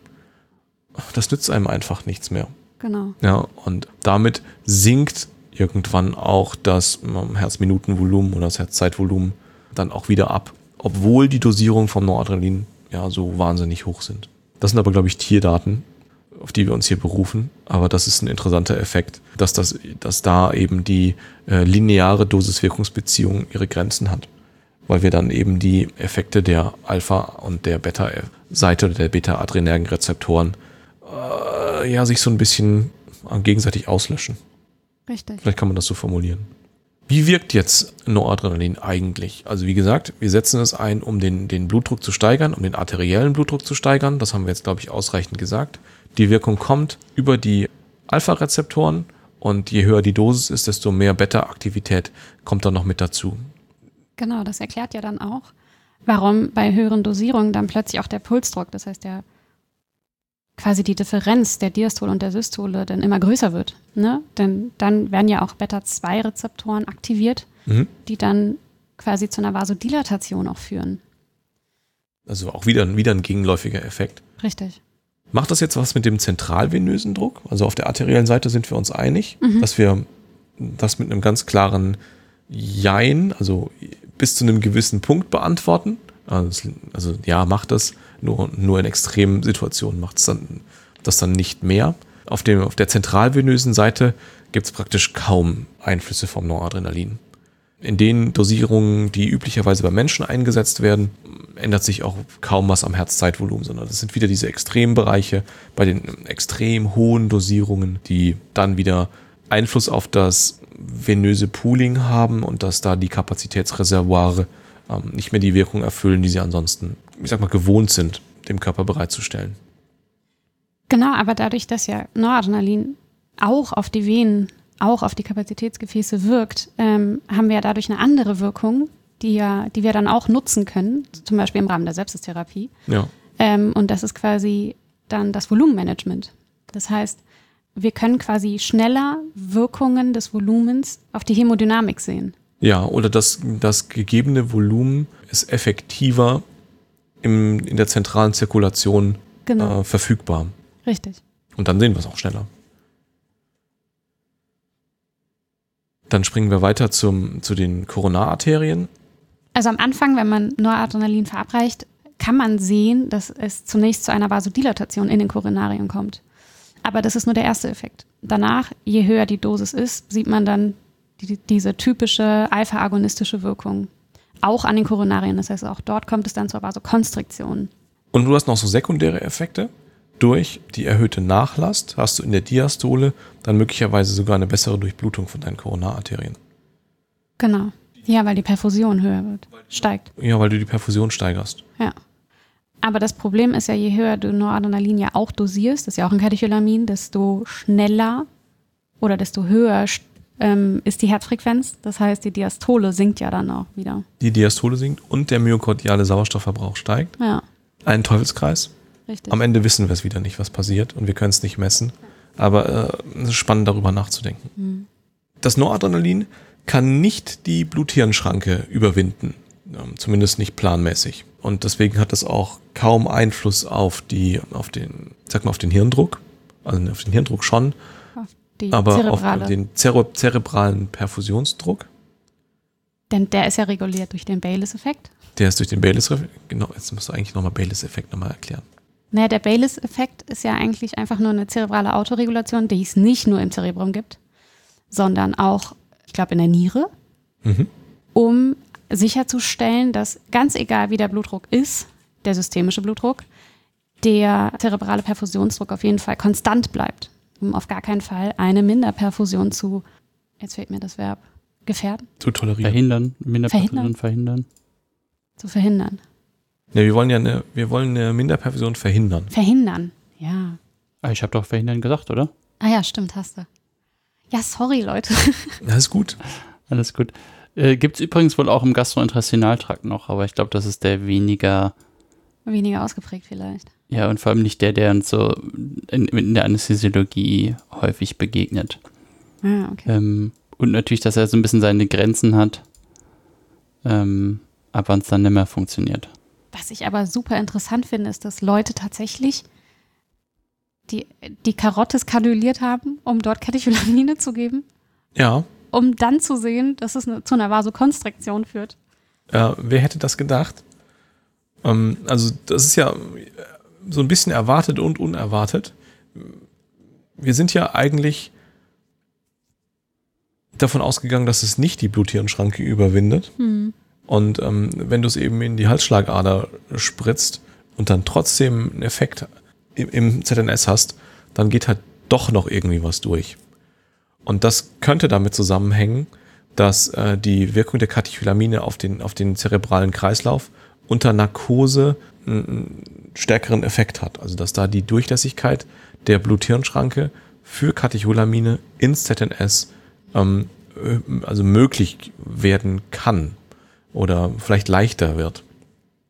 das nützt einem einfach nichts mehr. Genau. Ja, und damit sinkt irgendwann auch das Herzminutenvolumen oder das Herzzeitvolumen dann auch wieder ab, obwohl die Dosierung vom Noradrenalin ja so wahnsinnig hoch sind. Das sind aber, glaube ich, Tierdaten, auf die wir uns hier berufen, aber das ist ein interessanter Effekt, dass, das, dass da eben die äh, lineare Dosis-Wirkungsbeziehung ihre Grenzen hat, weil wir dann eben die Effekte der Alpha- und der Beta-Seite oder der beta-adrenergen Rezeptoren äh, ja sich so ein bisschen gegenseitig auslöschen. Richtig. Vielleicht kann man das so formulieren. Wie wirkt jetzt Noradrenalin eigentlich? Also wie gesagt, wir setzen es ein, um den, den Blutdruck zu steigern, um den arteriellen Blutdruck zu steigern. Das haben wir jetzt, glaube ich, ausreichend gesagt. Die Wirkung kommt über die Alpha-Rezeptoren und je höher die Dosis ist, desto mehr Beta-Aktivität kommt dann noch mit dazu. Genau, das erklärt ja dann auch, warum bei höheren Dosierungen dann plötzlich auch der Pulsdruck, das heißt der quasi die Differenz der Diastole und der Systole dann immer größer wird. Ne? Denn dann werden ja auch Beta zwei Rezeptoren aktiviert, mhm. die dann quasi zu einer Vasodilatation auch führen. Also auch wieder, wieder ein gegenläufiger Effekt. Richtig. Macht das jetzt was mit dem zentralvenösen Druck? Also auf der arteriellen Seite sind wir uns einig, mhm. dass wir das mit einem ganz klaren Jein, also bis zu einem gewissen Punkt beantworten. Also, also ja, macht das, nur, nur in extremen Situationen macht es dann das dann nicht mehr. Auf, dem, auf der zentralvenösen Seite gibt es praktisch kaum Einflüsse vom Noradrenalin. In den Dosierungen, die üblicherweise bei Menschen eingesetzt werden, ändert sich auch kaum was am Herzzeitvolumen, sondern das sind wieder diese Extrembereiche bei den extrem hohen Dosierungen, die dann wieder Einfluss auf das venöse Pooling haben und dass da die Kapazitätsreservoire ähm, nicht mehr die Wirkung erfüllen, die sie ansonsten, ich sag mal, gewohnt sind, dem Körper bereitzustellen. Genau, aber dadurch, dass ja Noradrenalin auch auf die Venen, auch auf die Kapazitätsgefäße wirkt, ähm, haben wir ja dadurch eine andere Wirkung, die ja, die wir dann auch nutzen können, zum Beispiel im Rahmen der Sepsistherapie. Ja. Ähm, und das ist quasi dann das Volumenmanagement. Das heißt, wir können quasi schneller Wirkungen des Volumens auf die Hämodynamik sehen. Ja, oder das, das gegebene Volumen ist effektiver im, in der zentralen Zirkulation genau. äh, verfügbar. Richtig. Und dann sehen wir es auch schneller. Dann springen wir weiter zum, zu den Koronararterien. Also am Anfang, wenn man Noradrenalin verabreicht, kann man sehen, dass es zunächst zu einer Vasodilatation in den Koronarien kommt. Aber das ist nur der erste Effekt. Danach, je höher die Dosis ist, sieht man dann die, diese typische alpha-agonistische Wirkung. Auch an den Koronarien. Das heißt, auch dort kommt es dann zur Vasokonstriktion. Und du hast noch so sekundäre Effekte. Durch die erhöhte Nachlast hast du in der Diastole dann möglicherweise sogar eine bessere Durchblutung von deinen Koronararterien. Genau. Ja, weil die Perfusion höher wird, steigt. Ja, weil du die Perfusion steigerst. Ja. Aber das Problem ist ja, je höher du Noradrenalin ja auch dosierst, das ist ja auch ein Katecholamin, desto schneller oder desto höher ähm, ist die Herzfrequenz. Das heißt, die Diastole sinkt ja dann auch wieder. Die Diastole sinkt und der myokardiale Sauerstoffverbrauch steigt. Ja. Ein Teufelskreis. Richtig. Am Ende wissen wir es wieder nicht, was passiert und wir können es nicht messen. Aber äh, es ist spannend, darüber nachzudenken. Mhm. Das Noradrenalin kann nicht die Blut-Hirn-Schranke überwinden. Ähm, zumindest nicht planmäßig. Und deswegen hat es auch kaum Einfluss auf die, auf den, sag mal, auf den Hirndruck. Also auf den Hirndruck schon. Auf die aber Zerebrale. auf den zere- zerebralen Perfusionsdruck. Denn der ist ja reguliert durch den Baylis-Effekt. Der ist durch den Baylis-Effekt. Genau, jetzt musst du eigentlich nochmal Baylis-Effekt nochmal erklären. Naja, der Baylis-Effekt ist ja eigentlich einfach nur eine zerebrale Autoregulation, die es nicht nur im Zerebrum gibt, sondern auch, ich glaube, in der Niere, mhm. um sicherzustellen, dass ganz egal wie der Blutdruck ist, der systemische Blutdruck, der zerebrale Perfusionsdruck auf jeden Fall konstant bleibt, um auf gar keinen Fall eine Minderperfusion zu, jetzt fehlt mir das Verb, gefährden. Zu tolerieren. Verhindern, Minderperfusion verhindern. Zu verhindern. Ja, wir wollen ja eine, wir wollen eine Minderperfusion verhindern. Verhindern, ja. Ich habe doch verhindern gesagt, oder? Ah ja, stimmt, hast du. Ja, sorry, Leute. Alles gut. Alles gut. Äh, gibt es übrigens wohl auch im Gastrointestinaltrakt noch, aber ich glaube, das ist der weniger... Weniger ausgeprägt vielleicht. Ja, und vor allem nicht der, der uns so in, in der Anästhesiologie häufig begegnet. Ah, okay. Ähm, und natürlich, dass er so ein bisschen seine Grenzen hat, ähm, ab wann es dann nicht mehr funktioniert. Was ich aber super interessant finde, ist, dass Leute tatsächlich die, die Karotte skaduliert haben, um dort Katecholamine zu geben. Ja. Um dann zu sehen, dass es eine, zu einer Vasokonstriktion führt. Äh, wer hätte das gedacht? Ähm, also das ist ja so ein bisschen erwartet und unerwartet. Wir sind ja eigentlich davon ausgegangen, dass es nicht die Blut-Hirn-Schranke überwindet. Hm. Und ähm, wenn du es eben in die Halsschlagader spritzt und dann trotzdem einen Effekt im, im Z N S hast, dann geht halt doch noch irgendwie was durch. Und das könnte damit zusammenhängen, dass äh, die Wirkung der Katecholamine auf den, auf den zerebralen Kreislauf unter Narkose einen stärkeren Effekt hat. Also dass da die Durchlässigkeit der Blut-Hirn-Schranke für Katecholamine ins Z N S ähm, also möglich werden kann. Oder vielleicht leichter wird.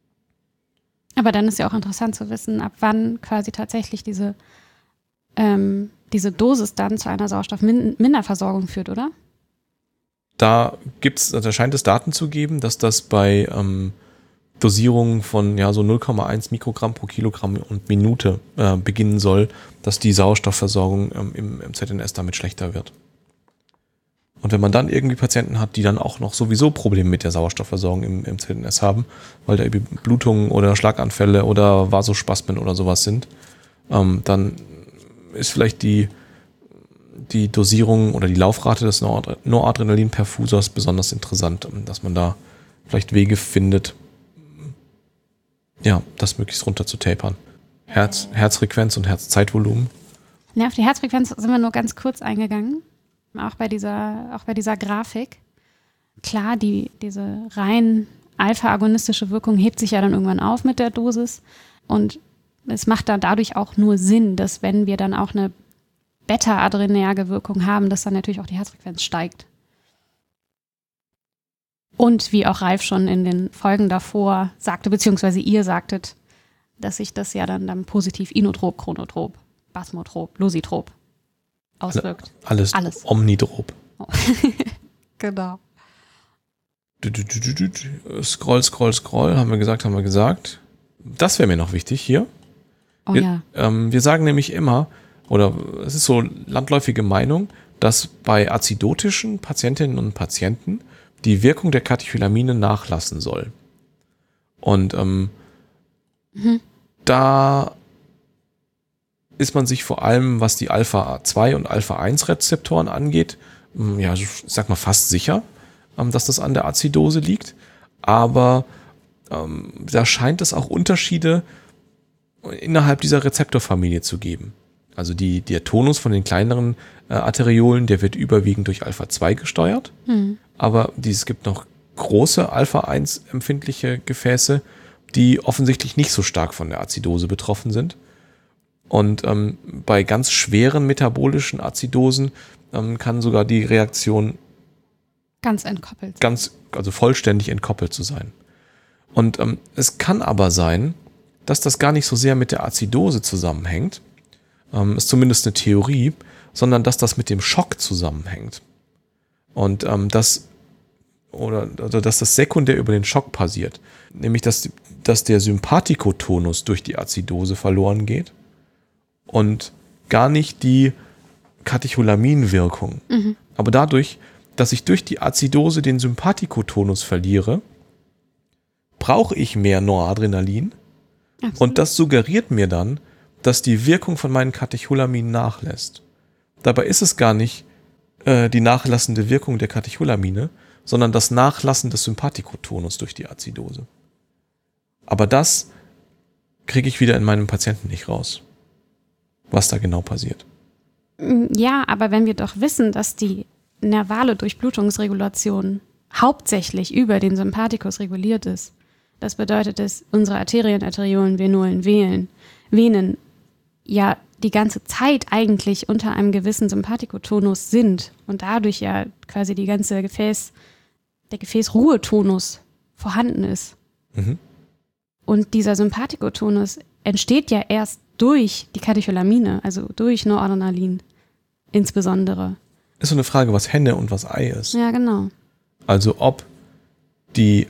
Aber dann ist ja auch interessant zu wissen, ab wann quasi tatsächlich diese, ähm, diese Dosis dann zu einer Sauerstoffminderversorgung führt, oder? Da gibt's, da scheint es Daten zu geben, dass das bei ähm, Dosierungen von ja so null Komma eins Mikrogramm pro Kilogramm und Minute äh, beginnen soll, dass die Sauerstoffversorgung ähm, im, im Z N S damit schlechter wird. Und wenn man dann irgendwie Patienten hat, die dann auch noch sowieso Probleme mit der Sauerstoffversorgung im, im Z N S haben, weil da irgendwie Blutungen oder Schlaganfälle oder Vasospasmen oder sowas sind, ähm, dann ist vielleicht die die Dosierung oder die Laufrate des Noradrenalinperfusors besonders interessant, dass man da vielleicht Wege findet, ja, das möglichst runter zu tapern. Herz, Herzfrequenz und Herzzeitvolumen. Ja, auf die Herzfrequenz sind wir nur ganz kurz eingegangen, auch bei dieser, auch bei dieser Grafik. Klar, die, diese rein alpha-agonistische Wirkung hebt sich ja dann irgendwann auf mit der Dosis und es macht dann dadurch auch nur Sinn, dass wenn wir dann auch eine beta-adrenerge Wirkung haben, dass dann natürlich auch die Herzfrequenz steigt. Und wie auch Ralf schon in den Folgen davor sagte, beziehungsweise ihr sagtet, dass sich das ja dann, dann positiv inotrop, chronotrop, basmotrop, lositrop auswirkt. Alles, Alles. Omnitrop. Oh. Genau. Du, du, du, du, du. Scroll, scroll, scroll, haben wir gesagt, haben wir gesagt. Das wäre mir noch wichtig hier. Oh wir, ja. Ähm, wir sagen nämlich immer, oder es ist so landläufige Meinung, dass bei azidotischen Patientinnen und Patienten die Wirkung der Katecholamine nachlassen soll. Und ähm, mhm. da ist man sich vor allem, was die Alpha zwei und Alpha eins Rezeptoren angeht, ja, ich sag mal fast sicher, ähm, dass das an der Azidose liegt. Aber ähm, da scheint es auch Unterschiede innerhalb dieser Rezeptorfamilie zu geben. Also die, der Tonus von den kleineren äh, Arteriolen, der wird überwiegend durch Alpha zwei gesteuert. Mhm. Aber die, es gibt noch große Alpha eins empfindliche Gefäße, die offensichtlich nicht so stark von der Azidose betroffen sind. Und ähm, bei ganz schweren metabolischen Azidosen ähm, kann sogar die Reaktion ganz entkoppelt, ganz, also vollständig entkoppelt zu sein. Und ähm, es kann aber sein, dass das gar nicht so sehr mit der Azidose zusammenhängt, ähm, ist zumindest eine Theorie, sondern dass das mit dem Schock zusammenhängt. Und ähm, das oder, oder dass das sekundär über den Schock passiert. Nämlich, dass, dass der Sympathikotonus durch die Azidose verloren geht und gar nicht die Katecholaminwirkung. Mhm. Aber dadurch, dass ich durch die Azidose den Sympathikotonus verliere, brauche ich mehr Noradrenalin. Absolut. Und das suggeriert mir dann, dass die Wirkung von meinen Katecholaminen nachlässt. Dabei ist es gar nicht äh, die nachlassende Wirkung der Katecholamine, sondern das Nachlassen des Sympathikotonus durch die Azidose. Aber das kriege ich wieder in meinem Patienten nicht raus, was da genau passiert. Ja, aber wenn wir doch wissen, dass die nervale Durchblutungsregulation hauptsächlich über den Sympathikus reguliert ist, das bedeutet, dass unsere Arterien, Arteriolen, Venolen, Venen, Venen ja die ganze Zeit eigentlich unter einem gewissen Sympathikotonus sind und dadurch ja quasi die ganze Gefäß, der Gefäßruhetonus vorhanden ist. Mhm. Und dieser Sympathikotonus entsteht ja erst durch die Katecholamine, also durch Noradrenalin insbesondere. Ist so eine Frage, was Henne und was Ei ist. Ja, genau. Also ob die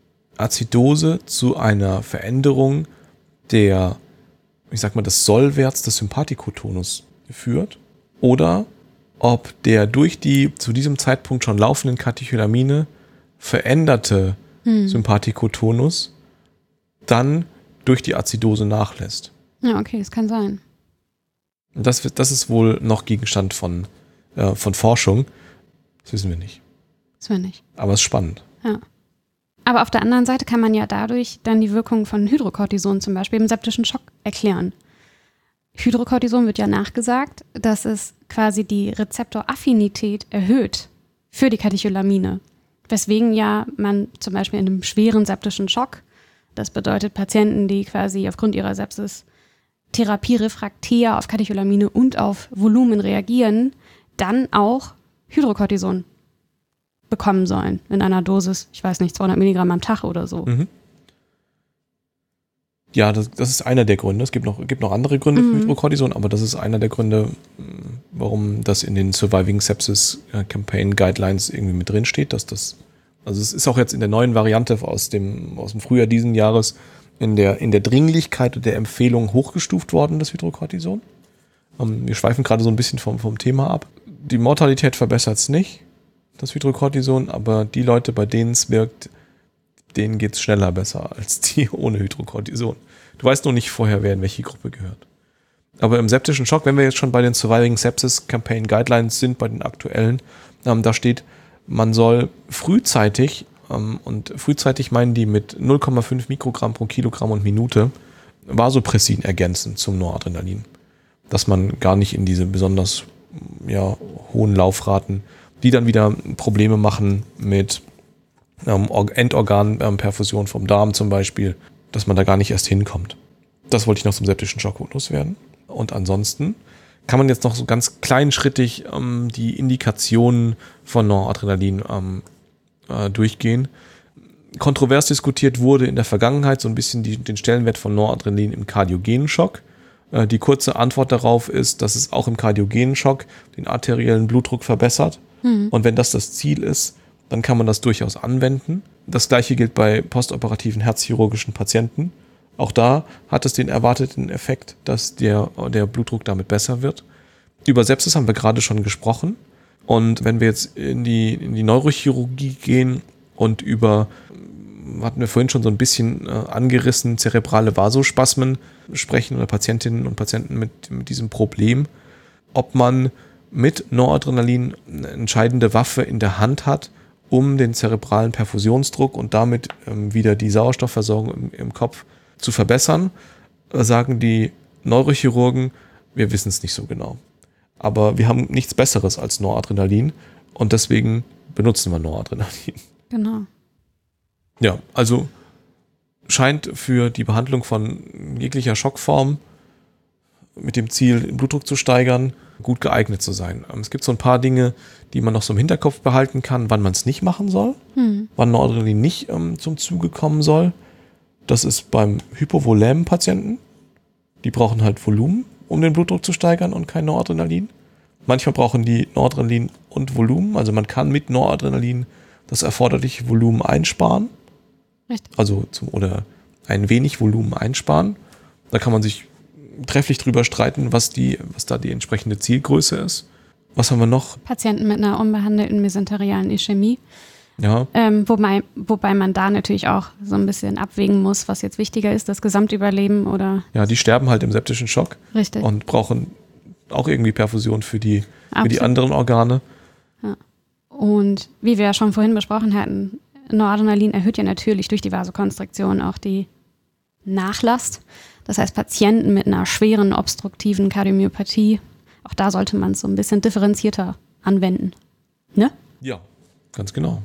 Azidose zu einer Veränderung der, ich sag mal, des Sollwerts des Sympathikotonus führt oder ob der durch die zu diesem Zeitpunkt schon laufenden Katecholamine veränderte hm. Sympathikotonus dann durch die Azidose nachlässt. Ja, okay, das kann sein. Und das, das ist wohl noch Gegenstand von, äh, von Forschung. Das wissen wir nicht. Das wissen wir nicht. Aber es ist spannend. Ja. Aber auf der anderen Seite kann man ja dadurch dann die Wirkung von Hydrocortison zum Beispiel im septischen Schock erklären. Hydrocortison wird ja nachgesagt, dass es quasi die Rezeptoraffinität erhöht für die Katecholamine. Weswegen ja man zum Beispiel in einem schweren septischen Schock, das bedeutet Patienten, die quasi aufgrund ihrer Sepsis therapierefraktär auf Katecholamine und auf Volumen reagieren, dann auch Hydrocortison bekommen sollen in einer Dosis, ich weiß nicht, zweihundert Milligramm am Tag oder so. Mhm. Ja, das, das ist einer der Gründe. Es gibt noch, gibt noch andere Gründe Mhm. für Hydrocortison, aber das ist einer der Gründe, warum das in den Surviving Sepsis Campaign Guidelines irgendwie mit drin steht, dass das, also es ist auch jetzt in der neuen Variante aus dem, aus dem Frühjahr diesen Jahres in der, in der Dringlichkeit und der Empfehlung hochgestuft worden, das Hydrocortison. Um, wir schweifen gerade so ein bisschen vom, vom Thema ab. Die Mortalität verbessert es nicht, das Hydrocortison, aber die Leute, bei denen es wirkt, denen geht es schneller besser als die ohne Hydrocortison. Du weißt noch nicht vorher, wer in welche Gruppe gehört. Aber im septischen Schock, wenn wir jetzt schon bei den Surviving Sepsis Campaign Guidelines sind, bei den aktuellen, ähm, da steht, man soll frühzeitig, ähm, und frühzeitig meinen die mit null Komma fünf Mikrogramm pro Kilogramm und Minute, Vasopressin ergänzen zum Noradrenalin. Dass man gar nicht in diese besonders ja, hohen Laufraten, die dann wieder Probleme machen mit ähm, Endorganperfusion vom Darm zum Beispiel, dass man da gar nicht erst hinkommt. Das wollte ich noch zum septischen Schock loswerden. Und ansonsten kann man jetzt noch so ganz kleinschrittig ähm, die Indikationen von Noradrenalin ähm, äh, durchgehen. Kontrovers diskutiert wurde in der Vergangenheit so ein bisschen die, den Stellenwert von Noradrenalin im kardiogenen Schock. Äh, die kurze Antwort darauf ist, dass es auch im kardiogenen Schock den arteriellen Blutdruck verbessert. Mhm. Und wenn das das Ziel ist, dann kann man das durchaus anwenden. Das gleiche gilt bei postoperativen herzchirurgischen Patienten. Auch da hat es den erwarteten Effekt, dass der, der Blutdruck damit besser wird. Über Sepsis haben wir gerade schon gesprochen. Und wenn wir jetzt in die, in die Neurochirurgie gehen und über, hatten wir vorhin schon so ein bisschen äh, angerissen, zerebrale Vasospasmen sprechen oder Patientinnen und Patienten mit, mit diesem Problem, ob man mit Noradrenalin eine entscheidende Waffe in der Hand hat, um den zerebralen Perfusionsdruck und damit ähm, wieder die Sauerstoffversorgung im, im Kopf zu verbessern, sagen die Neurochirurgen, wir wissen es nicht so genau. Aber wir haben nichts Besseres als Noradrenalin und deswegen benutzen wir Noradrenalin. Genau. Ja, also scheint für die Behandlung von jeglicher Schockform mit dem Ziel, den Blutdruck zu steigern, gut geeignet zu sein. Es gibt so ein paar Dinge, die man noch so im Hinterkopf behalten kann, wann man es nicht machen soll, hm. wann Noradrenalin nicht ähm, zum Zuge kommen soll. Das ist beim hypovolämen Patienten. Die brauchen halt Volumen, um den Blutdruck zu steigern und kein Noradrenalin. Manchmal brauchen die Noradrenalin und Volumen. Also man kann mit Noradrenalin das erforderliche Volumen einsparen. Richtig. Also zum, oder ein wenig Volumen einsparen. Da kann man sich trefflich drüber streiten, was, die, was da die entsprechende Zielgröße ist. Was haben wir noch? Patienten mit einer unbehandelten mesenterialen Ischämie. Ja. Ähm, wobei, wobei man da natürlich auch so ein bisschen abwägen muss, was jetzt wichtiger ist, das Gesamtüberleben oder... Ja, die sterben halt im septischen Schock. Richtig. Und brauchen auch irgendwie Perfusion für die, für die anderen Organe. Ja. Und wie wir ja schon vorhin besprochen hatten, Noradrenalin erhöht ja natürlich durch die Vasokonstriktion auch die Nachlast. Das heißt, Patienten mit einer schweren obstruktiven Kardiomyopathie, auch da sollte man es so ein bisschen differenzierter anwenden. Ne? Ja, ganz genau.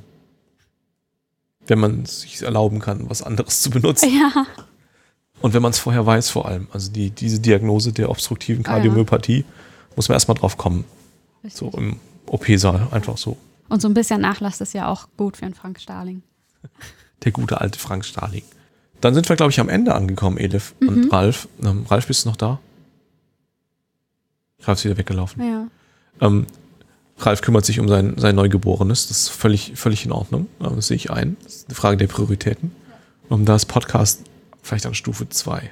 Wenn man es sich erlauben kann, was anderes zu benutzen. Ja. Und wenn man es vorher weiß vor allem. Also die, diese Diagnose der obstruktiven Kardiomyopathie, ah, ja. muss man erstmal drauf kommen. Richtig. So im O P-Saal, einfach so. Und so ein bisschen Nachlass ist ja auch gut für einen Frank Starling. Der gute alte Frank Starling. Dann sind wir, glaube ich, am Ende angekommen, Elif mhm. und Ralf. Ähm, Ralf, bist du noch da? Ralf ist wieder weggelaufen. Ja. Ähm, Ralf kümmert sich um sein, sein Neugeborenes. Das ist völlig, völlig in Ordnung. Das sehe ich ein. Das ist eine Frage der Prioritäten. Und da ist Podcast vielleicht an Stufe zwei.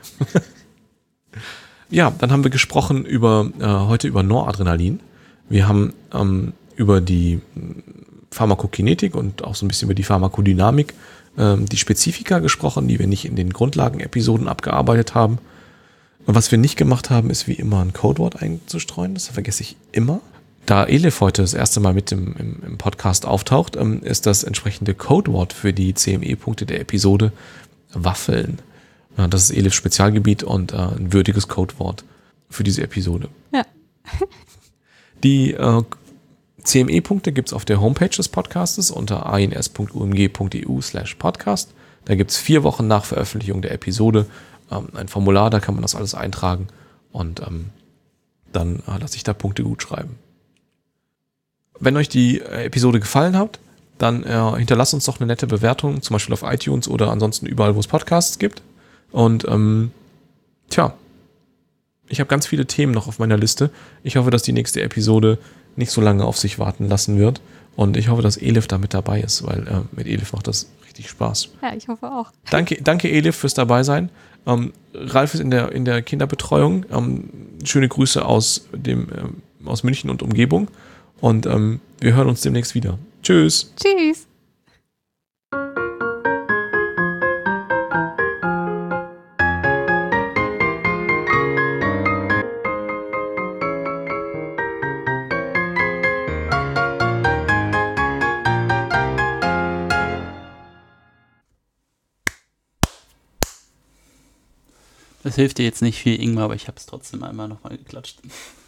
Ja, dann haben wir gesprochen über äh, heute über Noradrenalin. Wir haben ähm, über die Pharmakokinetik und auch so ein bisschen über die Pharmakodynamik, ähm, die Spezifika gesprochen, die wir nicht in den Grundlagen-Episoden abgearbeitet haben. Und was wir nicht gemacht haben, ist wie immer ein Codewort einzustreuen. Das vergesse ich immer. Da Elif heute das erste Mal mit im, im, im Podcast auftaucht, ähm, ist das entsprechende Codewort für die C M E-Punkte der Episode Waffeln. Ja, das ist Elifs Spezialgebiet und äh, ein würdiges Codewort für diese Episode. Ja. Die äh, C M E-Punkte gibt es auf der Homepage des Podcastes unter ans.umg.eu slash podcast. Da gibt es vier Wochen nach Veröffentlichung der Episode ähm, ein Formular, da kann man das alles eintragen und ähm, dann äh, lasse ich da Punkte gut schreiben. Wenn euch die äh, Episode gefallen hat, dann äh, hinterlasst uns doch eine nette Bewertung, zum Beispiel auf iTunes oder ansonsten überall, wo es Podcasts gibt. Und ähm, tja, ich habe ganz viele Themen noch auf meiner Liste. Ich hoffe, dass die nächste Episode nicht so lange auf sich warten lassen wird. Und ich hoffe, dass Elif da mit dabei ist, weil äh, mit Elif macht das richtig Spaß. Ja, ich hoffe auch. Danke, danke Elif fürs Dabeisein. Ähm, Ralf ist in der, in der Kinderbetreuung. Ähm, schöne Grüße aus, dem, ähm, aus München und Umgebung. Und ähm, wir hören uns demnächst wieder. Tschüss. Tschüss. Das hilft dir jetzt nicht viel, Ingmar, aber ich habe es trotzdem einmal nochmal geklatscht.